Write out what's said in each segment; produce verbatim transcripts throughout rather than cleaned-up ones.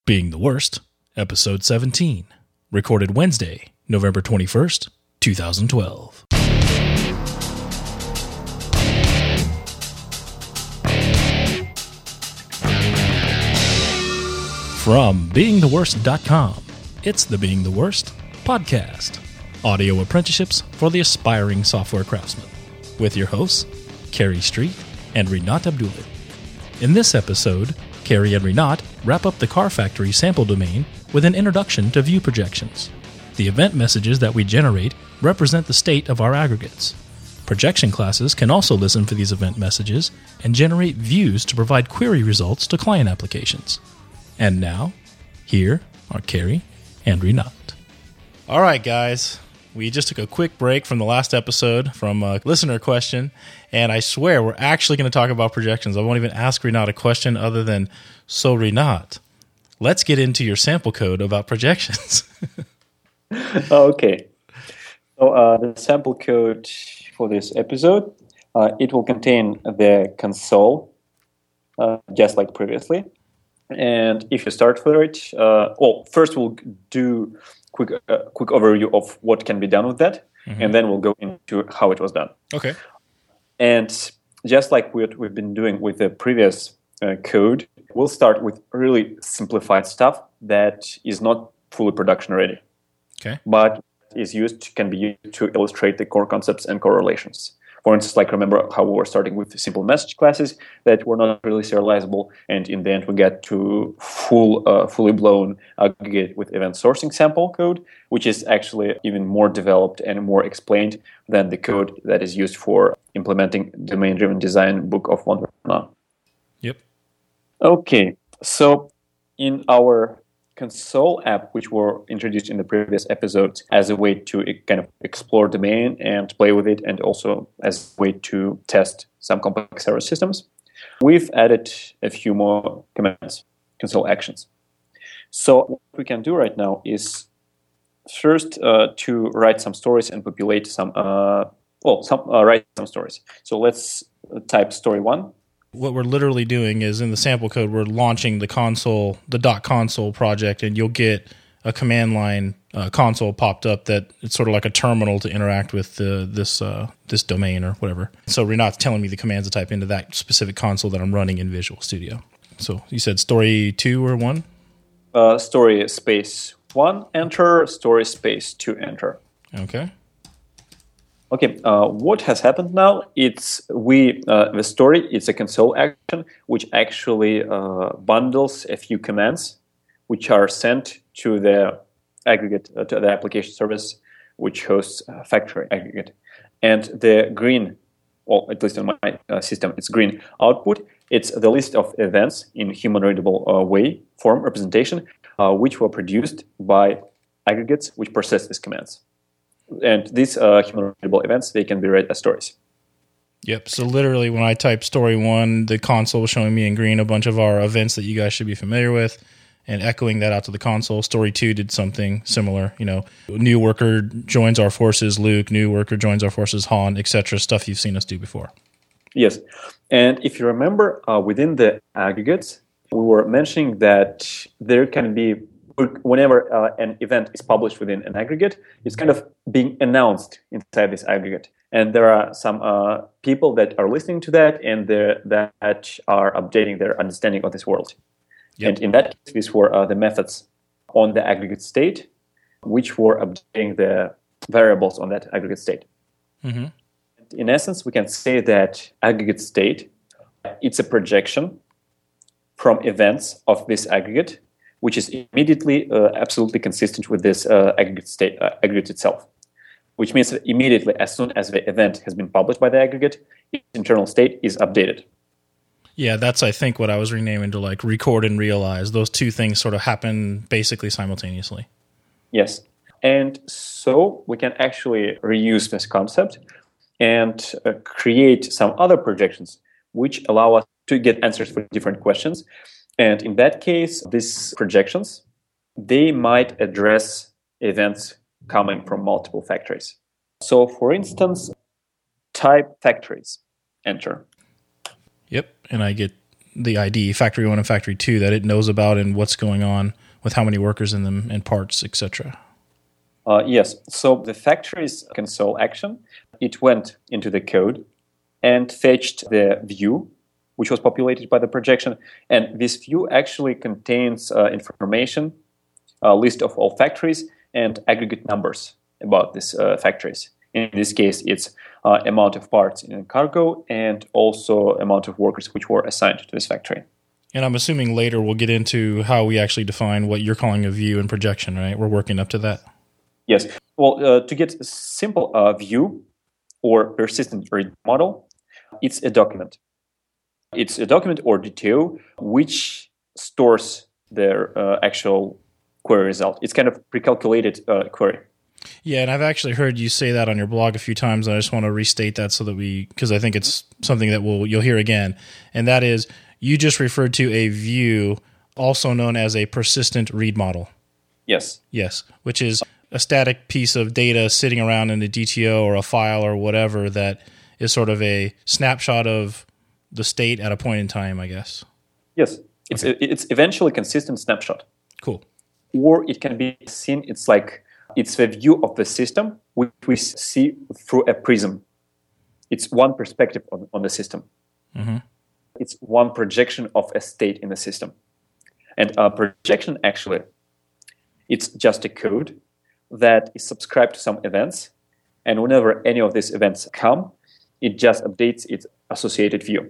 Being the Worst, Episode seventeen, recorded Wednesday, November twenty-first, twenty twelve. From being the worst dot com, it's the Being the Worst podcast, audio apprenticeships for the aspiring software craftsman, with your hosts, Carrie Street and Rinat Abdullah. In this episode, Carrie and Rinat wrap up the Car Factory sample domain with an introduction to view projections. The event messages that we generate represent the state of our aggregates. Projection classes can also listen for these event messages and generate views to provide query results to client applications. And now, here are Carrie and Rinat. All right, guys. We just took a quick break from the last episode from a listener question, and I swear we're actually going to talk about projections. I won't even ask Rinat a question other than, so Rinat, let's get into your sample code about projections. Okay. So uh, the sample code for this episode, uh, it will contain the console, uh, just like previously. And if you start for it, uh, well, first we'll do quick uh, quick overview of what can be done with that, mm-hmm. and then we'll go into how it was done. Okay. And just like what we've been doing with the previous uh, code, we'll start with really simplified stuff that is not fully production ready. Okay. But is used can be used to illustrate the core concepts and correlations. For instance, like remember how we were starting with simple message classes that were not really serializable, and in the end we get to full, uh, fully blown aggregate with event sourcing sample code, which is actually even more developed and more explained than the code that is used for implementing domain-driven design book of Wonderman. Yep. Okay, so in our console app, which were introduced in the previous episodes as a way to kind of explore domain and play with it, and also as a way to test some complex server systems, we've added a few more commands, console actions. So what we can do right now is first uh, to write some stories and populate some, uh, well, some uh, write some stories. So let's type story one. What we're literally doing is in the sample code, we're launching the console, the .console project, and you'll get a command line uh, console popped up that it's sort of like a terminal to interact with the, this uh, this domain or whatever. So Rinat's telling me the commands to type into that specific console that I'm running in Visual Studio. So you said story two or one? Uh, story space one, enter, story space two, enter. Okay. Okay, uh, what has happened now, it's we uh, the story, it's a console action which actually uh, bundles a few commands which are sent to the aggregate, uh, to the application service which hosts uh, factory aggregate. And the green, well, at least in my uh, system, it's green output. It's the list of events in human-readable uh, way, form, representation, uh, which were produced by aggregates which process these commands. And these uh, human-readable events, they can be read as stories. Yep. So literally, when I type story one, the console was showing me in green a bunch of our events that you guys should be familiar with, and echoing that out to the console. Story two did something similar. You know, new worker joins our forces, Luke. New worker joins our forces, Han, et cetera. Stuff you've seen us do before. Yes. And if you remember, uh, within the aggregates, we were mentioning that there can be whenever uh, an event is published within an aggregate, it's kind of being announced inside this aggregate. And there are some uh, people that are listening to that and that are updating their understanding of this world. Yep. And in that case, these were uh, the methods on the aggregate state, which were updating the variables on that aggregate state. Mm-hmm. In essence, we can say that aggregate state, it's a projection from events of this aggregate, which is immediately uh, absolutely consistent with this uh, aggregate state, uh, aggregate itself. Which means that immediately, as soon as the event has been published by the aggregate, its internal state is updated. Yeah, that's, I think, what I was renaming to like record and realize. Those two things sort of happen basically simultaneously. Yes. And so we can actually reuse this concept and uh, create some other projections which allow us to get answers for different questions. And in that case, these projections, they might address events coming from multiple factories. So, for instance, type factories, enter. Yep, and I get the I D, factory one and factory two, that it knows about and what's going on with how many workers in them and parts, et cetera? Uh, yes. So the factory's console action, it went into the code and fetched the view, which was populated by the projection. And this view actually contains uh, information, a list of all factories, and aggregate numbers about these uh, factories. In this case, it's uh, amount of parts in a cargo and also amount of workers which were assigned to this factory. And I'm assuming later we'll get into how we actually define what you're calling a view and projection, right? We're working up to that. Yes. Well, uh, to get a simple uh, view or persistent read model, it's a document. It's a document or D T O which stores their uh, actual query result. It's kind of pre-calculated uh, query. Yeah, and I've actually heard you say that on your blog a few times, and I just want to restate that so that we, because I think it's something that we'll you'll hear again, and that is you just referred to a view, also known as a persistent read model. Yes. Yes, which is a static piece of data sitting around in a D T O or a file or whatever that is sort of a snapshot of the state at a point in time, I guess. Yes, it's okay. It's eventually consistent snapshot. Cool. Or it can be seen, it's like, it's a view of the system which we see through a prism. It's one perspective on, on the system. Mm-hmm. It's one projection of a state in the system. And a projection, actually, it's just a code that is subscribed to some events. And whenever any of these events come, it just updates its associated view.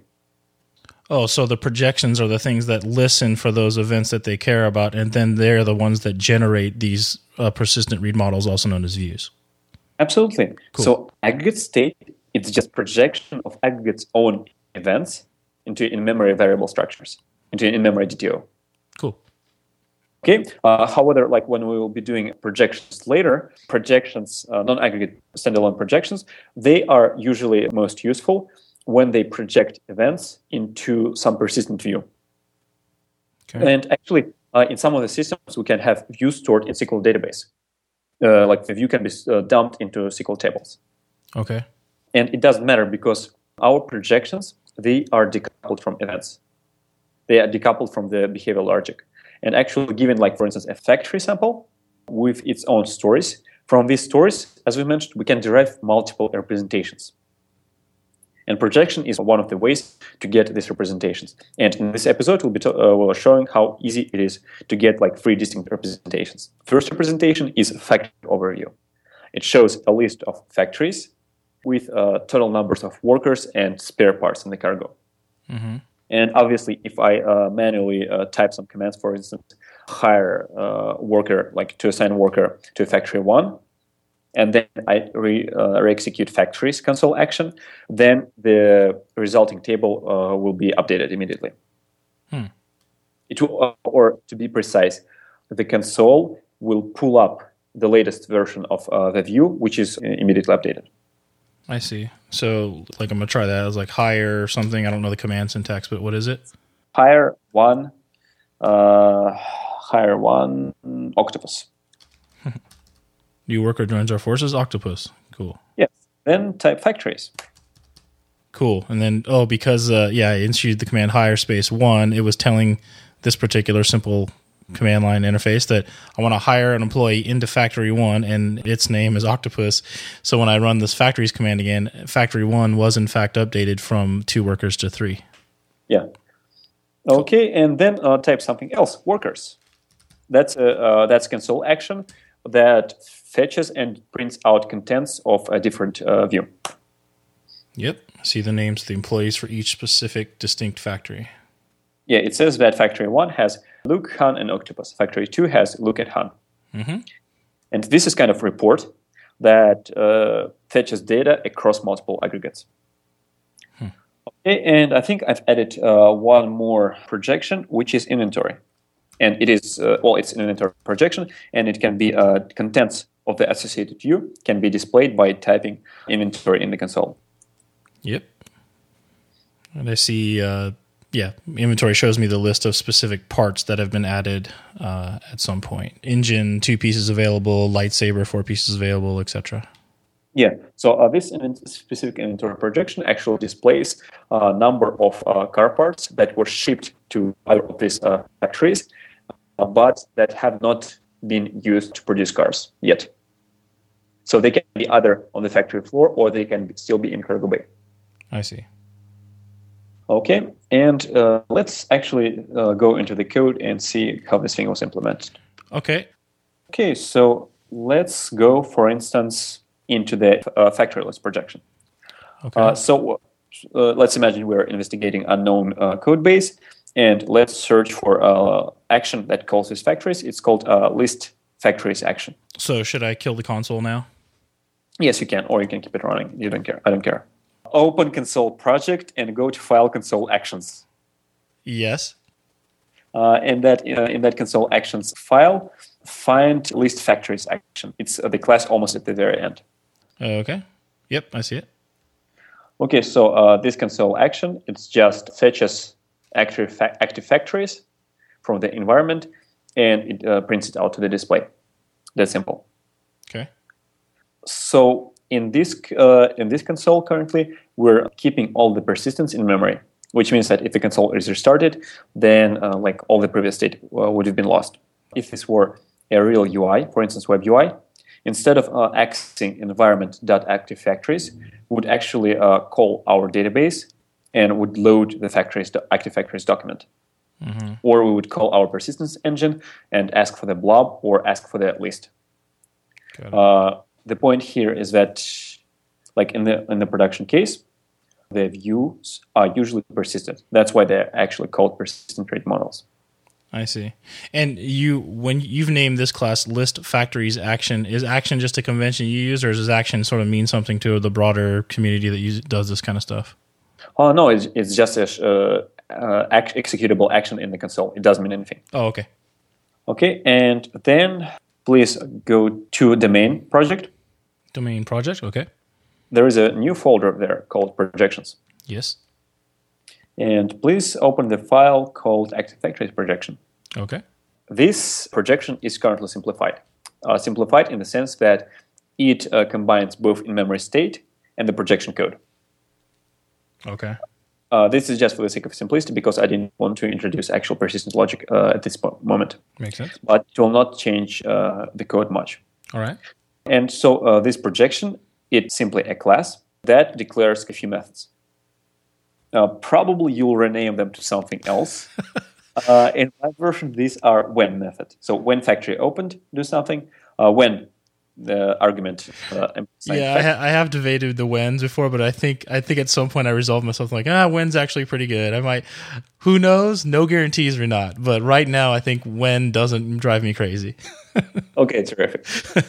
Oh, so the projections are the things that listen for those events that they care about, and then they're the ones that generate these uh, persistent read models, also known as views. Absolutely. Cool. So aggregate state, it's just projection of aggregate's own events into in-memory variable structures, into in-memory D T O. Cool. Okay. Uh, however, like when we will be doing projections later, projections, uh, non-aggregate standalone projections, they are usually most useful when they project events into some persistent view. Okay. And actually, uh, in some of the systems, we can have views stored in S Q L database. Uh, like the view can be uh, dumped into S Q L tables. Okay. And it doesn't matter because our projections, they are decoupled from events. They are decoupled from the behavioral logic. And actually, given, like, for instance, a factory sample with its own stories, from these stories, as we mentioned, we can derive multiple representations. And projection is one of the ways to get these representations. And in this episode, we'll be to- uh, we'll showing how easy it is to get like three distinct representations. First representation is a factory overview. It shows a list of factories with uh, total numbers of workers and spare parts in the cargo. Mm-hmm. And obviously, if I uh, manually uh, type some commands, for instance, hire uh, worker, like to assign worker to factory one, and then I re, uh, re-execute factories console action, then the resulting table uh, will be updated immediately. Hmm. It will, uh, or to be precise, the console will pull up the latest version of uh, the view, which is immediately updated. I see. So, like, I'm going to try that. I was like, hire or something. I don't know the command syntax, but what is it? Hire one, uh, hire one octopus. New worker joins our forces, octopus. Cool. Yes. Then type factories. Cool. And then, oh, because, uh, yeah, I issued the command hire space one, it was telling this particular simple command line interface that I want to hire an employee into factory one, and its name is octopus. So when I run this factories command again, factory one was in fact updated from two workers to three. Yeah. Okay, and then uh, type something else, workers. That's a uh, that's console action that fetches and prints out contents of a different uh, view. Yep. See the names of the employees for each specific distinct factory. Yeah, it says that factory one has Luke, Han, and Octopus. Factory two has Luke and Han. Mm-hmm. And this is kind of report that uh, fetches data across multiple aggregates. Hmm. Okay, and I think I've added uh, one more projection, which is inventory. And it is, uh, well, it's an inventory projection, and it can be uh, contents of the associated view can be displayed by typing inventory in the console. Yep. And I see, uh, yeah, inventory shows me the list of specific parts that have been added uh, at some point. Engine, two pieces available. Lightsaber, four pieces available, et cetera. Yeah, so uh, this invent- specific inventory projection actually displays a number of uh, car parts that were shipped to either of these uh, factories, uh, but that have not been used to produce cars yet. So they can be either on the factory floor or they can still be in cargo bay. I see. Okay, and uh, let's actually uh, go into the code and see how this thing was implemented. Okay. Okay, so let's go, for instance, into the uh, factoryless projection. Okay. Uh, so uh, let's imagine we're investigating unknown uh, code base, and let's search for uh, action that calls these factories. It's called uh, list factories action. So should I kill the console now? Yes, you can, or you can keep it running. You don't care. I don't care. Open console project and go to file console actions. Yes. Uh, and that uh, in that console actions file, find list factories action. It's uh, the class almost at the very end. Okay. Yep, I see it. Okay, so uh, this console action, it's just fetches active, fa- active factories from the environment, and it uh, prints it out to the display. That's simple. Okay. So in this uh, in this console currently, we're keeping all the persistence in memory, which means that if the console is restarted, then uh, like all the previous state uh, would have been lost. If this were a real U I, for instance, web U I, instead of uh, accessing environment.activeFactories, would actually uh, call our database and would load the factories, the active factories document. Mm-hmm. Or we would call our persistence engine and ask for the blob or ask for the list. Uh, the point here is that, like in the in the production case, the views are usually persistent. That's why they're actually called persistent rate models. I see. And you, when you've named this class list factories action, is action just a convention you use, or does action sort of mean something to the broader community that use, does this kind of stuff? Oh, no, it's, it's just a uh, uh, ex- executable action in the console. It doesn't mean anything. Oh, okay. Okay, and then please go to domain project. Domain project, okay. There is a new folder there called projections. Yes. And please open the file called Active Factories Projection. Okay. This projection is currently simplified. Uh, simplified in the sense that it uh, combines both in-memory state and the projection code. Okay. Uh, this is just for the sake of simplicity because I didn't want to introduce actual persistent logic uh, at this po- moment. Makes sense. But it will not change uh, the code much. All right. And so uh, this projection, it's simply a class that declares a few methods. Uh, probably you'll rename them to something else. uh, in my version, these are when method. So when factory opened, do something. Uh, when the argument. Uh, yeah, I, ha- I have debated the whens before, but I think I think at some point I resolved myself like, ah, when's actually pretty good. I might, who knows? No guarantees or not. But right now, I think when doesn't drive me crazy. Okay, terrific.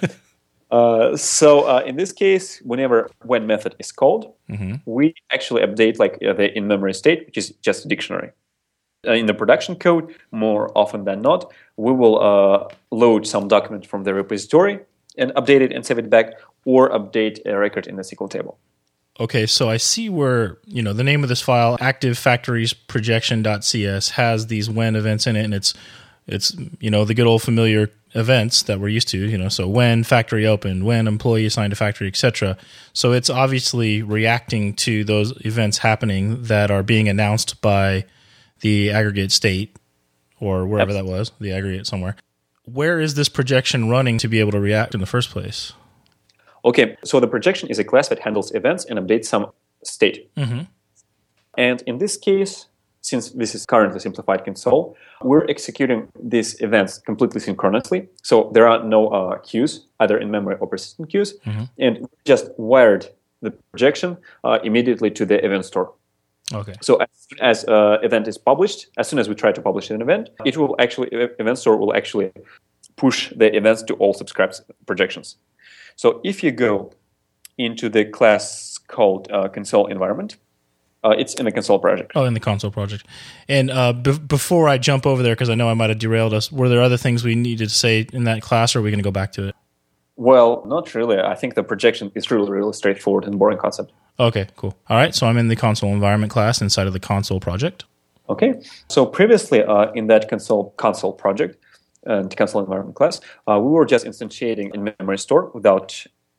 Uh, so uh, in this case, whenever when method is called, mm-hmm. we actually update like uh, the in-memory state, which is just a dictionary. Uh, in the production code, more often than not, we will uh, load some document from the repository and update it and save it back, or update a record in the S Q L table. Okay, so I see where, you know, the name of this file, active factories projection.cs, has these when events in it, and it's it's you know the good old familiar events that we're used to, you know, so when factory opened, when employee assigned to factory, et cetera. So it's obviously reacting to those events happening that are being announced by the aggregate state or wherever Absolutely. That was, the aggregate somewhere. Where is this projection running to be able to react in the first place? Okay, so the projection is a class that handles events and updates some state. Mm-hmm. And in this case, since this is currently simplified console, we're executing these events completely synchronously. So there are no uh, queues, either in memory or persistent queues. Mm-hmm. And we just wired the projection uh, immediately to the event store. Okay. So as soon as an uh, event is published, as soon as we try to publish an event, it will actually, event store will actually push the events to all subscribed projections. So if you go into the class called uh, console environment, Uh, it's in the console project. Oh, in the console project. And uh, be- before I jump over there, because I know I might have derailed us, were there other things we needed to say in that class, or are we going to go back to it? Well, not really. I think the projection is really, really straightforward and boring concept. Okay, cool. All right, so I'm in the console environment class inside of the console project. Okay. So previously uh, in that console console project and console environment class, uh, we were just instantiating in memory store without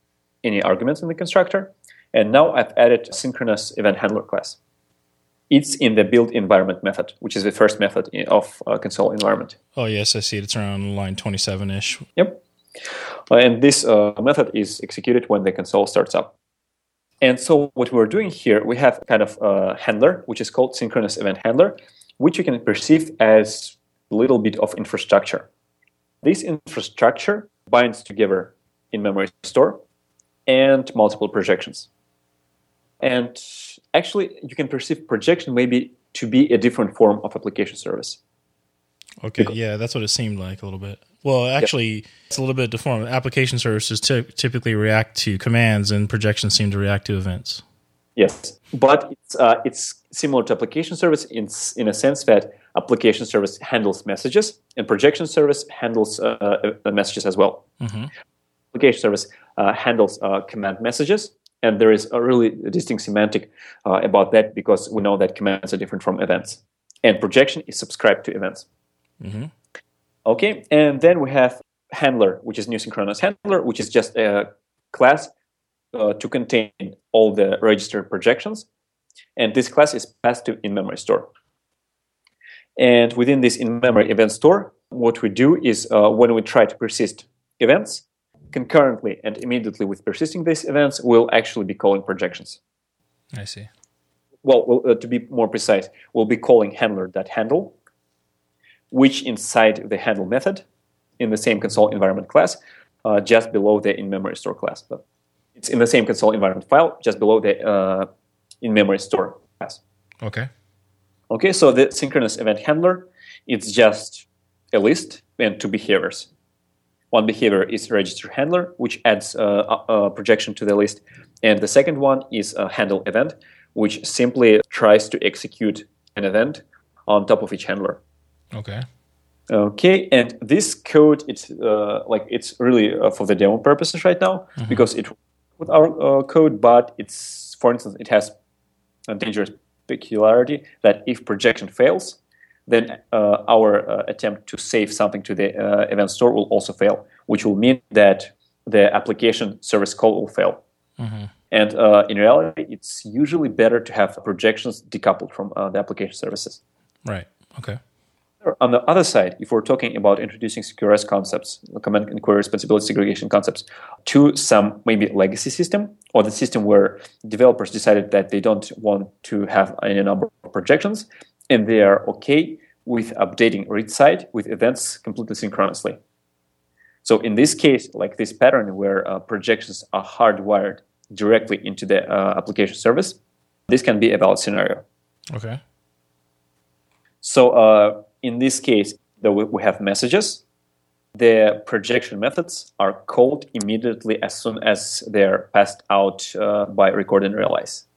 any arguments in the constructor. And now I've added synchronous event handler class. It's in the build environment method, which is the first method of uh, console environment. Oh, yes, I see it. It's around line twenty-seven-ish. Yep. Uh, and this uh, method is executed when the console starts up. And so what we're doing here, we have kind of a handler, which is called synchronous event handler, which you can perceive as a little bit of infrastructure. This infrastructure binds together in-memory store and multiple projections. And actually, you can perceive projection maybe to be a different form of application service. Okay, because, yeah, that's what it seemed like a little bit. Well, actually, yep. It's a little bit deformed. Application services t- typically react to commands, and projections seem to react to events. Yes, but it's uh, it's similar to application service in in a sense that application service handles messages, and projection service handles uh, messages as well. Mm-hmm. Application service uh, handles uh, command messages. And there is a really distinct semantic uh, about that because we know that commands are different from events. And projection is subscribed to events. Mm-hmm. Okay, and then we have handler, which is new synchronous handler, which is just a class uh, to contain all the registered projections. And this class is passed to in-memory store. And within this in-memory event store, what we do is uh, when we try to persist events, concurrently and immediately with persisting these events, we'll actually be calling projections. I see. Well, we'll uh, to be more precise, we'll be calling handler.handle, which inside the handle method in the same console environment class, uh, just below the in-memory store class. But it's in the same console environment file, just below the uh, in-memory store class. Okay. Okay, so the synchronous event handler, it's just a list and two behaviors. One behavior is register handler, which adds uh, a, a projection to the list. And the second one is a handle event, which simply tries to execute an event on top of each handler. Okay. Okay, and this code, it's uh, like it's really uh, for the demo purposes right now, mm-hmm. because it with our uh, code, but it's, for instance, it has a dangerous peculiarity that if projection fails, then uh, our uh, attempt to save something to the uh, event store will also fail, which will mean that the application service call will fail. Mm-hmm. And uh, in reality, it's usually better to have projections decoupled from uh, the application services. Right. Okay. On the other side, if we're talking about introducing C Q R S concepts, command and query responsibility segregation concepts, to some maybe legacy system, or the system where developers decided that they don't want to have any number of projections, and they are okay with updating read side with events completely synchronously. So in this case, like this pattern where uh, projections are hardwired directly into the uh, application service, this can be a valid scenario. Okay. So uh, in this case, though we have messages, the projection methods are called immediately as soon as they're passed out uh, by record and realize.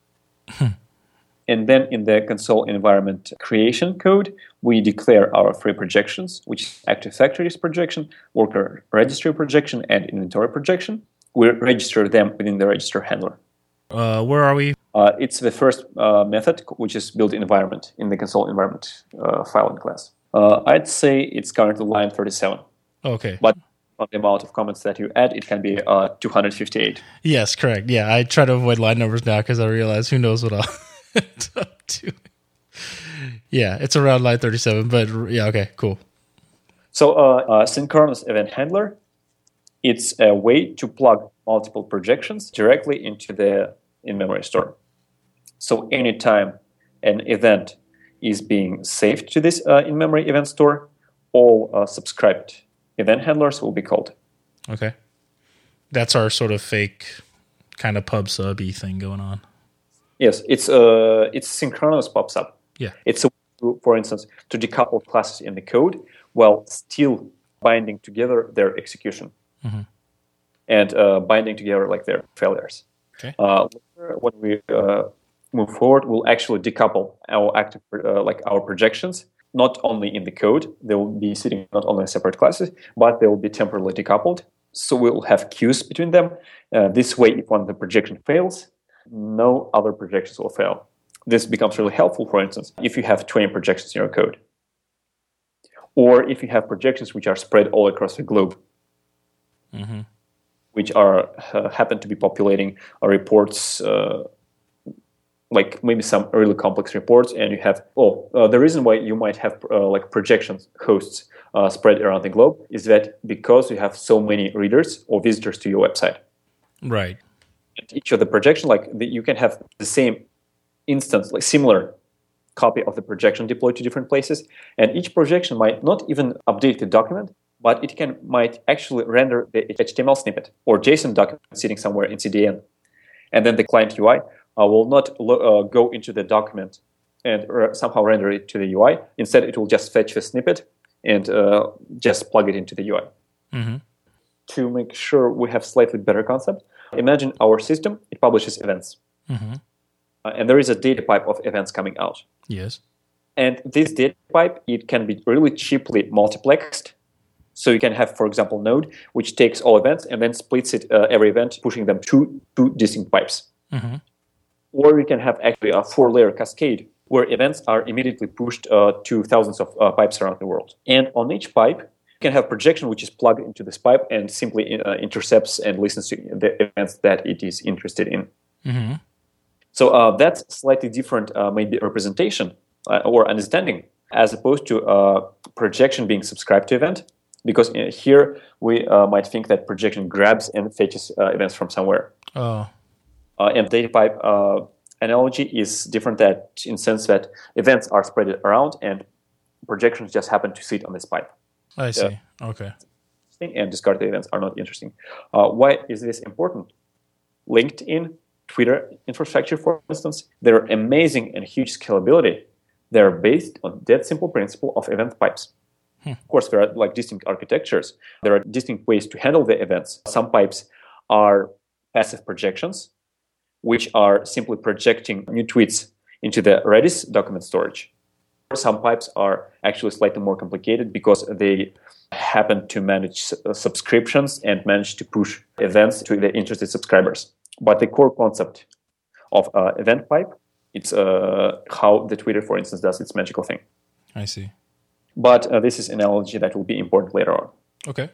And then in the console environment creation code, we declare our three projections, which is active factories projection, worker registry projection, and inventory projection. We register them within the register handler. Uh, where are we? Uh, it's the first uh, method, which is build environment in the console environment uh, file and class. Uh, I'd say it's currently line thirty-seven. Okay. But on the amount of comments that you add, it can be uh, two hundred fifty-eight. Yes, correct. Yeah, I try to avoid line numbers now because I realize who knows what I'll end up doing. Yeah, it's around line thirty-seven, but yeah, okay, cool. So uh, uh, synchronous event handler, it's a way to plug multiple projections directly into the in-memory store. So anytime an event is being saved to this uh, in-memory event store, all uh, subscribed event handlers will be called. Okay. That's our sort of fake kind of pub sub-y thing going on. Yes, it's uh, it's synchronous pops up. Yeah. It's, a, for instance, to decouple classes in the code while still binding together their execution. Mm-hmm. And uh, binding together like their failures. Okay. Uh, when we uh, move forward, we'll actually decouple our active, uh, like our projections, not only in the code. They will be sitting not only in separate classes, but they will be temporarily decoupled. So we'll have queues between them. Uh, this way, if one of the projection fails, no other projections will fail. This becomes really helpful, for instance, if you have twenty projections in your code. Or if you have projections which are spread all across the globe. Mm-hmm. which are uh, happen to be populating uh, reports, uh, like maybe some really complex reports, and you have, oh, uh, the reason why you might have uh, like projections hosts uh, spread around the globe is that because you have so many readers or visitors to your website. Right. And each of the projection, like the, you can have the same instance, like similar copy of the projection deployed to different places, and each projection might not even update the document, but it can might actually render the H T M L snippet or JSON document sitting somewhere in C D N, and then the client U I Uh, will not lo- uh, go into the document and uh, somehow render it to the U I. Instead, it will just fetch the snippet and uh, just plug it into the U I. Mm-hmm. To make sure we have slightly better concept, imagine our system, it publishes events. Mm-hmm. Uh, and there is a data pipe of events coming out. Yes. And this data pipe, it can be really cheaply multiplexed. So you can have, for example, Node, which takes all events and then splits it, uh, every event, pushing them to two distinct pipes. Mm-hmm. Or you can have actually a four-layer cascade where events are immediately pushed uh, to thousands of uh, pipes around the world. And on each pipe, you can have projection which is plugged into this pipe and simply uh, intercepts and listens to the events that it is interested in. Mm-hmm. So uh, that's slightly different, uh, maybe representation uh, or understanding, as opposed to uh, projection being subscribed to event. Because uh, here we uh, might think that projection grabs and fetches uh, events from somewhere. Oh. Uh, and data pipe uh, analogy is different that in sense that events are spread around and projections just happen to sit on this pipe. I see. Uh, okay. And discarded events are not interesting. Uh, why is this important? LinkedIn, Twitter infrastructure, for instance, they're amazing and huge scalability. They're based on that simple principle of event pipes. Hmm. Of course, there are like distinct architectures. There are distinct ways to handle the events. Some pipes are passive projections, which are simply projecting new tweets into the Redis document storage. Some pipes are actually slightly more complicated because they happen to manage subscriptions and manage to push events to the interested subscribers. But the core concept of uh, event pipe, it's uh, how the Twitter, for instance, does its magical thing. I see. But uh, this is an analogy that will be important later on. Okay.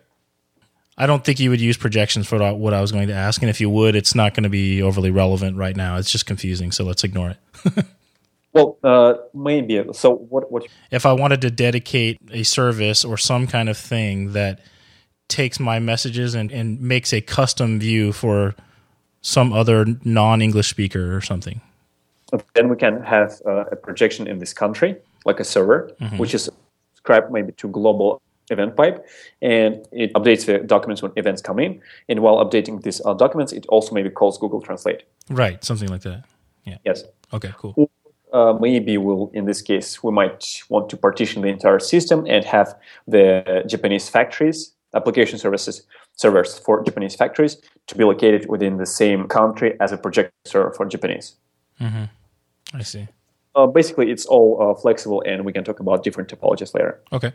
I don't think you would use projections for what I was going to ask. And if you would, it's not going to be overly relevant right now. It's just confusing. So let's ignore it. Well, uh, maybe. So what, what? If I wanted to dedicate a service or some kind of thing that takes my messages and, and makes a custom view for some other non-English speaker or something. Then we can have uh, a projection in this country, like a server, mm-hmm. which is subscribed maybe to global event pipe, and it updates the documents when events come in. And while updating these uh, documents, it also maybe calls Google Translate. Right, something like that. Yeah. Yes. Okay, cool. Or, uh, maybe we'll, in this case, we might want to partition the entire system and have the Japanese factories, application services, servers for Japanese factories to be located within the same country as a project server for Japanese. Mm-hmm. I see. Uh, basically, it's all uh, flexible, and we can talk about different topologies later. Okay.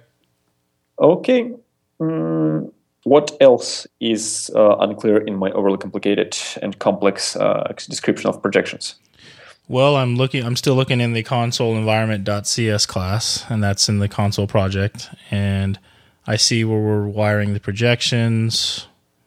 Okay. Mm, what else is uh, unclear in my overly complicated and complex uh, description of projections? Well, I'm looking. I'm still looking in the console environment.cs class, and that's in the console project. And I see where we're wiring the projections.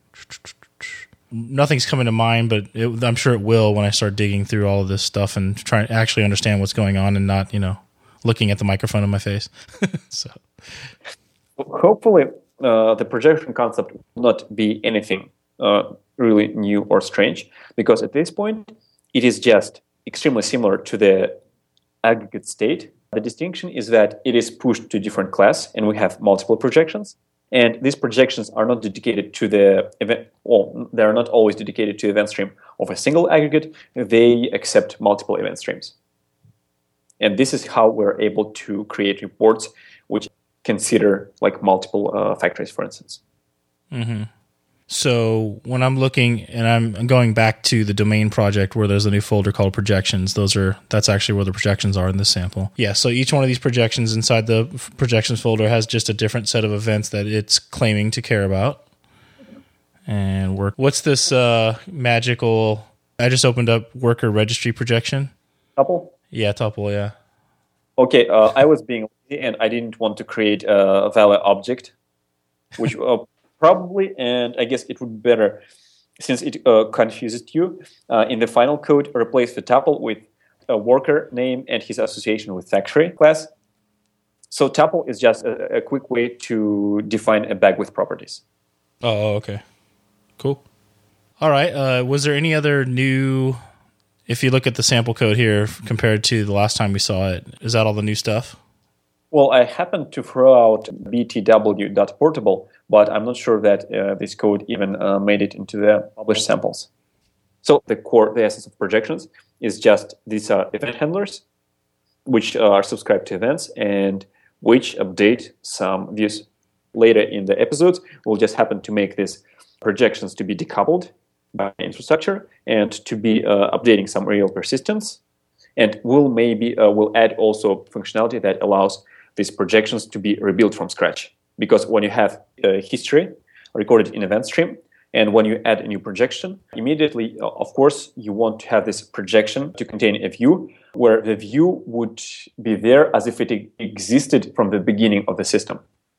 Nothing's coming to mind, but it, I'm sure it will when I start digging through all of this stuff and trying to actually understand what's going on and not, you know, looking at the microphone in my face. So, hopefully, uh, the projection concept will not be anything uh, really new or strange, because at this point, it is just extremely similar to the aggregate state. The distinction is that it is pushed to a different class, and we have multiple projections. And these projections are not dedicated to the event, well, they are not always dedicated to the event stream of a single aggregate. They accept multiple event streams. And this is how we're able to create reports which consider like multiple uh, factories, for instance. Mm-hmm. So when I'm looking, and I'm going back to the domain project where there's a new folder called projections, those are that's actually where the projections are in this sample. Yeah, so each one of these projections inside the projections folder has just a different set of events that it's claiming to care about. And work. What's this uh, magical? I just opened up worker registry projection. Tuple? Yeah, tuple. Yeah. Okay, uh, I was being lazy and I didn't want to create a valid object, which. Uh, Probably, and I guess it would be better since it uh, confuses you, uh, in the final code, replace the tuple with a worker name and his association with factory class. So tuple is just a, a quick way to define a bag with properties. Oh, okay. Cool. All right. Uh, was there any other new, if you look at the sample code here compared to the last time we saw it, is that all the new stuff? Well, I happened to throw out b t w dot portable, but I'm not sure that uh, this code even uh, made it into the published samples. So the core, the essence of projections is just these are event handlers, which are subscribed to events and which update some views. Later in the episodes, we'll just happen to make these projections to be decoupled by infrastructure and to be uh, updating some real persistence. And we'll maybe uh, we'll add also functionality that allows these projections to be rebuilt from scratch. Because when you have uh, history recorded in event stream, and when you add a new projection, immediately, uh, of course, you want to have this projection to contain a view where the view would be there as if it existed from the beginning of the system.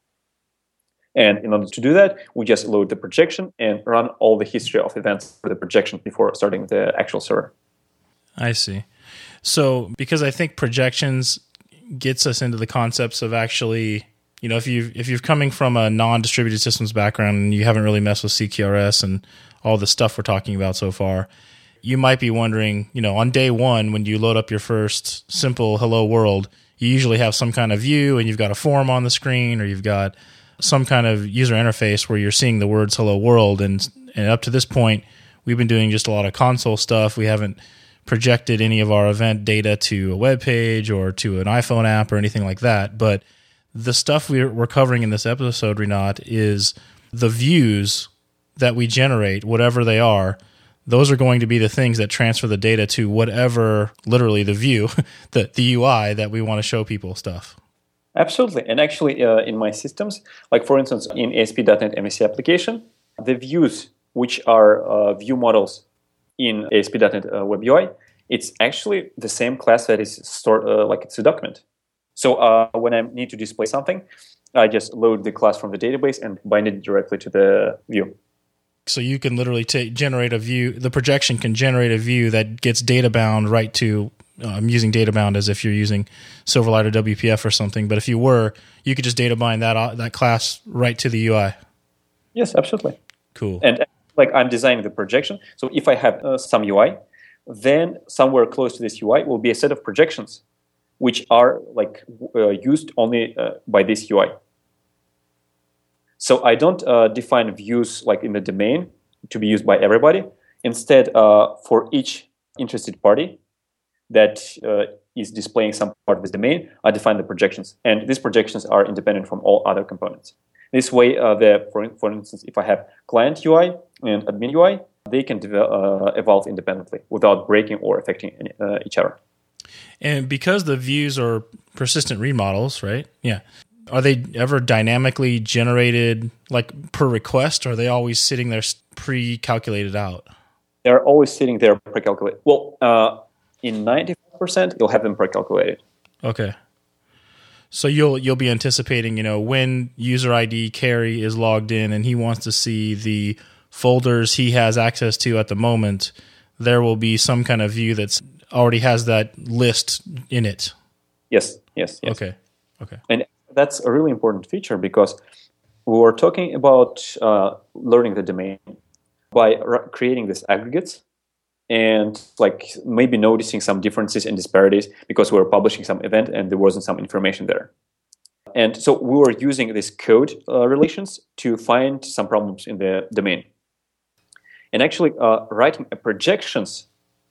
And in order to do that, we just load the projection and run all the history of events for the projection before starting the actual server. I see. So because I think projections gets us into the concepts of actually, you know, if you if you're coming from a non-distributed systems background and you haven't really messed with C Q R S and all the stuff we're talking about so far, you might be wondering, you know, on day one when you load up your first simple hello world, you usually have some kind of view and you've got a form on the screen or you've got some kind of user interface where you're seeing the words hello world. And, and up to this point, we've been doing just a lot of console stuff. We haven't projected any of our event data to a web page or to an iPhone app or anything like that. But the stuff we're, we're covering in this episode, Rinat, is the views that we generate, whatever they are. Those are going to be the things that transfer the data to whatever, literally the view, the, the U I that we want to show people stuff. Absolutely. And actually, uh, in my systems, like for instance, in A S P dot net M V C application, the views, which are uh, view models in A S P dot net uh, Web U I, it's actually the same class that is stored uh, like it's a document. So uh, when I need to display something, I just load the class from the database and bind it directly to the view. So you can literally t- generate a view. The projection can generate a view that gets data bound right to, uh, I'm using data bound as if you're using Silverlight or W P F or something, but if you were, you could just data bind that uh, that class right to the U I. Yes, absolutely. Cool. And like I'm designing the projection. So if I have uh, some U I, then somewhere close to this U I will be a set of projections which are like uh, used only uh, by this U I. So I don't uh, define views like in the domain to be used by everybody. Instead, uh, for each interested party that uh, is displaying some part of this domain, I define the projections. And these projections are independent from all other components. This way, uh, the, for, for instance, if I have client U I and admin U I, they can devel- uh, evolve independently without breaking or affecting any, uh, each other. And because the views are persistent read models, right? Yeah. Are they ever dynamically generated like per request, or are they always sitting there pre-calculated out? They're always sitting there pre-calculated. Well, uh, in ninety-five percent, you'll have them pre-calculated. Okay. So you'll you'll be anticipating, you know, when user I D Carrie is logged in and he wants to see the folders he has access to at the moment, there will be some kind of view that's already has that list in it. Yes, yes, yes. Okay, okay. And that's a really important feature because we were talking about uh, learning the domain by r- creating these aggregates and like maybe noticing some differences and disparities because we were publishing some event and there wasn't some information there. And so we were using these code uh, relations to find some problems in the domain. And actually uh, writing a projections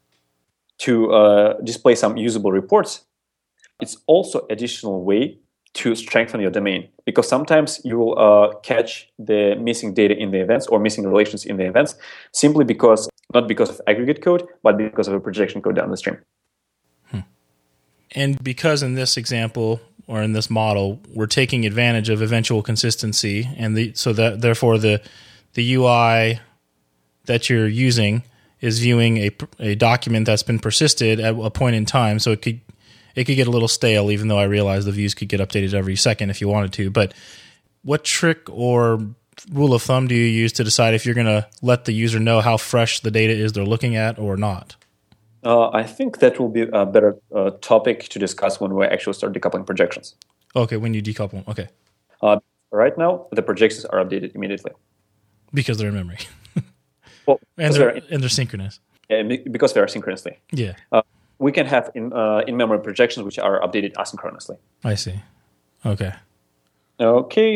to uh, display some usable reports, it's also additional way to strengthen your domain, because sometimes you will uh, catch the missing data in the events or missing relations in the events simply because, not because of aggregate code, but because of a projection code down the stream. Hmm. And because in this example or in this model, we're taking advantage of eventual consistency, and the, so that therefore the the U I that you're using is viewing a, a document that's been persisted at a point in time, so it could It could get a little stale, even though I realize the views could get updated every second if you wanted to. But what trick or rule of thumb do you use to decide if you're going to let the user know how fresh the data is they're looking at or not? Uh, I think that will be a better uh, topic to discuss when we actually start decoupling projections. Okay, when you decouple. Okay. Uh, right now, the projections are updated immediately. Because they're in memory. Well, and, they're, they're and they're synchronous. Yeah, because they are synchronously. Yeah. Uh, we can have in, uh, in-memory projections which are updated asynchronously. I see. Okay. Okay,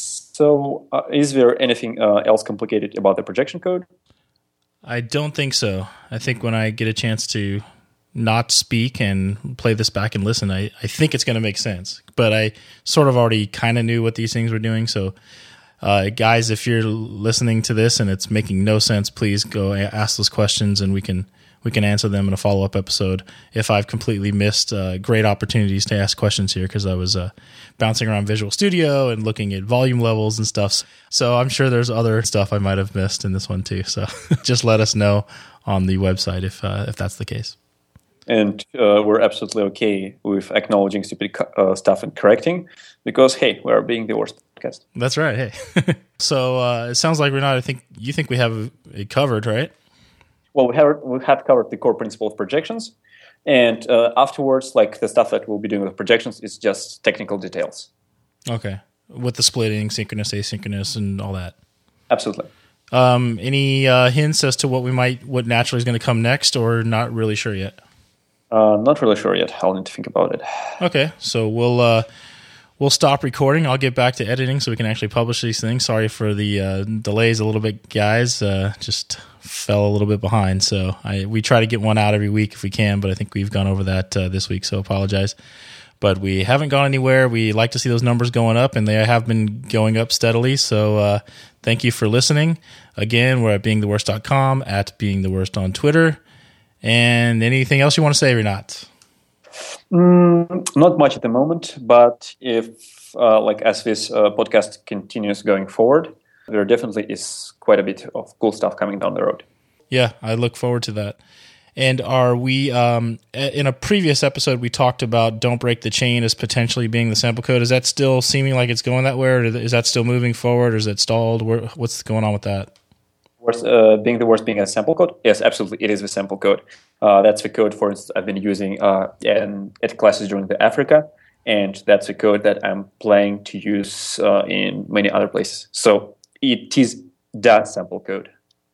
so uh, is there anything uh, else complicated about the projection code? I don't think so. I think when I get a chance to not speak and play this back and listen, I, I think it's going to make sense. But I sort of already kind of knew what these things were doing. So, uh, guys, if you're listening to this and it's making no sense, please go ask those questions and we can we can answer them in a follow-up episode. If I've completely missed uh, great opportunities to ask questions here because I was uh, bouncing around Visual Studio and looking at volume levels and stuff. So I'm sure there's other stuff I might have missed in this one too. So just let us know on the website if uh, if that's the case. And uh, we're absolutely okay with acknowledging stupid uh, stuff and correcting because, hey, we're being the worst podcast. That's right. Hey. So uh, it sounds like we're not, I think you think we have it covered, right? Well, we have we have covered the core principle of projections, and uh, afterwards, like the stuff that we'll be doing with projections is just technical details. Okay, with the splitting, synchronous, asynchronous, and all that. Absolutely. Um, any uh, hints as to what we might, what naturally is going to come next, or not really sure yet? Uh, not really sure yet. I'll need to think about it. Okay, so we'll uh, we'll stop recording. I'll get back to editing so we can actually publish these things. Sorry for the uh, delays a little bit, guys. Uh, just fell a little bit behind. So I we try to get one out every week if we can, but I think we've gone over that uh, this week, so apologize. But we haven't gone anywhere. We like to see those numbers going up, and they have been going up steadily. So uh, thank you for listening. Again, we're at being the worst dot com, at being the worst on Twitter. And anything else you want to say, Rinat? Mm, not much at the moment, but if, uh, like, as this uh, podcast continues going forward, there definitely is quite a bit of cool stuff coming down the road. Yeah, I look forward to that. And are we, um, in a previous episode, we talked about Don't Break the Chain as potentially being the sample code. Is that still seeming like it's going that way, or is that still moving forward, or is it stalled? What's going on with that? Worst, uh, being the worst being a sample code? Yes, absolutely. It is the sample code. Uh, that's the code, for instance, I've been using uh, in, at classes during the Africa, and that's the code that I'm planning to use uh, in many other places. So it is the sample code.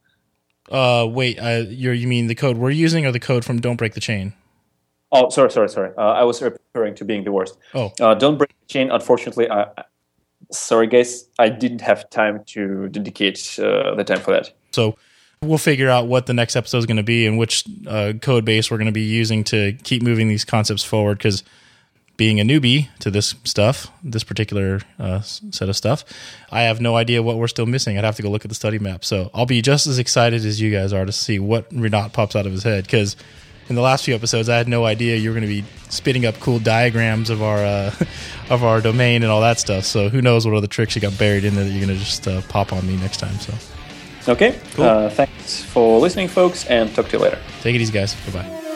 Uh, wait, uh, you're, you mean the code we're using or the code from Don't Break the Chain? Oh, sorry, sorry, sorry. Uh, I was referring to being the worst. Oh. Uh, Don't Break the Chain, unfortunately, I, sorry, guys, I didn't have time to dedicate uh, the time for that. So we'll figure out what the next episode is going to be and which uh, code base we're going to be using to keep moving these concepts forward, because being a newbie to this stuff, this particular uh, set of stuff, I have no idea what we're still missing. I'd have to go look at the study map. So I'll be just as excited as you guys are to see what Rinat pops out of his head, because in the last few episodes, I had no idea you were going to be spitting up cool diagrams of our uh, of our domain and all that stuff. So who knows what other tricks you got buried in there that you're going to just uh, pop on me next time. So okay, cool. uh, thanks for listening, folks, and talk to you later. Take it easy, guys. Bye-bye.